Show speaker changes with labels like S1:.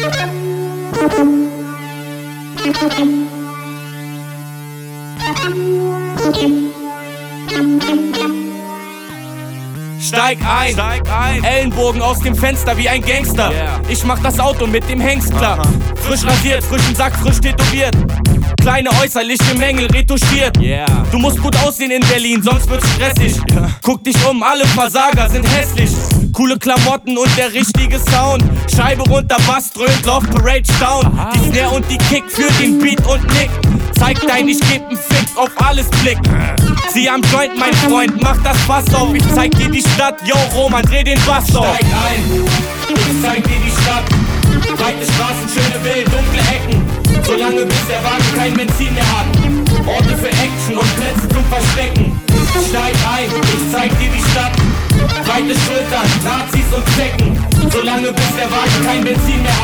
S1: Steig ein, Ellenbogen aus dem Fenster wie ein Gangster. Ich mach das Auto mit dem Hengst klar. Frisch rasiert, frischen Sack, frisch tätowiert. Kleine äußerliche Mängel retuschiert. Du musst gut aussehen in Berlin, sonst wird's stressig. Guck dich um, alle Versager sind hässlich. Coole Klamotten und der richtige Sound. Scheibe runter, Bass dröhnt, Love Parade staunt. Die Snare und die Kick für den Beat und Nick. Zeig dein, ich geb 'n Fick auf alles Blick. Zieh am Joint, mein Freund, mach das Fass auf. Ich zeig dir die Stadt, yo Roman, dreh den Bass auf. Steig ein, ich zeig dir die Stadt. Weite Straßen, schöne Bild, dunkle Ecken. Solange bis der Wagen kein Benzin mehr hat. Orte für Action und Plätze zum Verstecken. Steig ein, ich zeig dir die Stadt. Weite Schultern, Nazis und Zecken. Solange bis der Wagen kein Benzin mehr hat.